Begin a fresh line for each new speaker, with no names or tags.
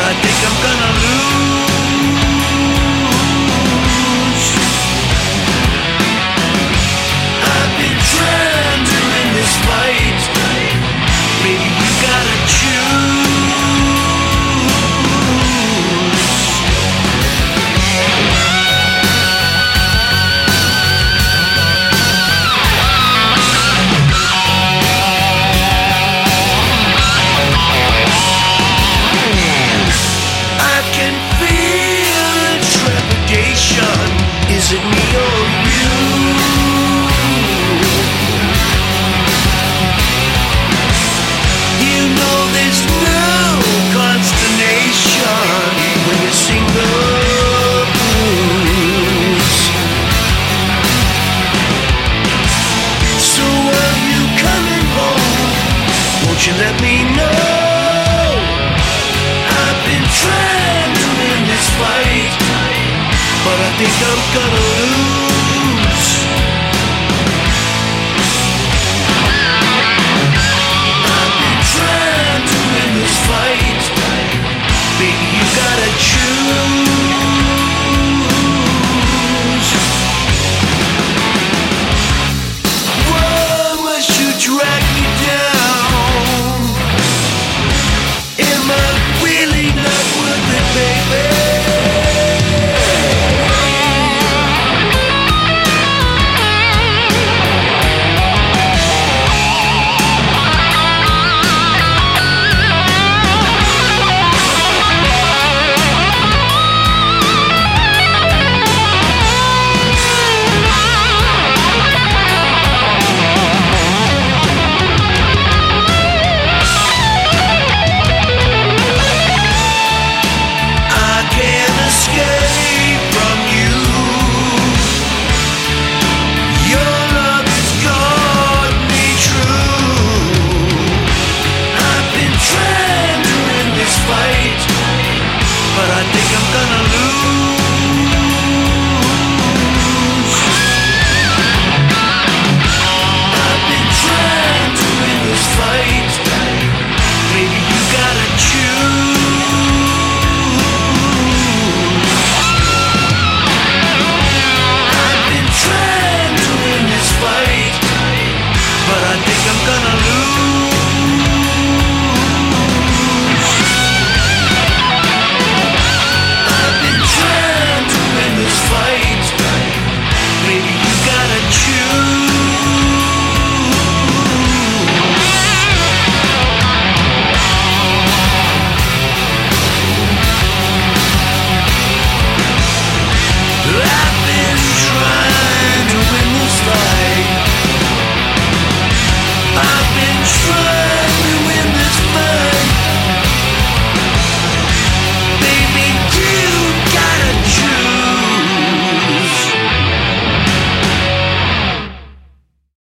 I think I'm gonna lose. I've been trying to win this fight. Maybe you gotta choose. Is it me or you? You know there's no consternation when you sing the blues. So are you coming home? Won't you let me know? I've been trying to win this fight, but I think I'm gonna lose.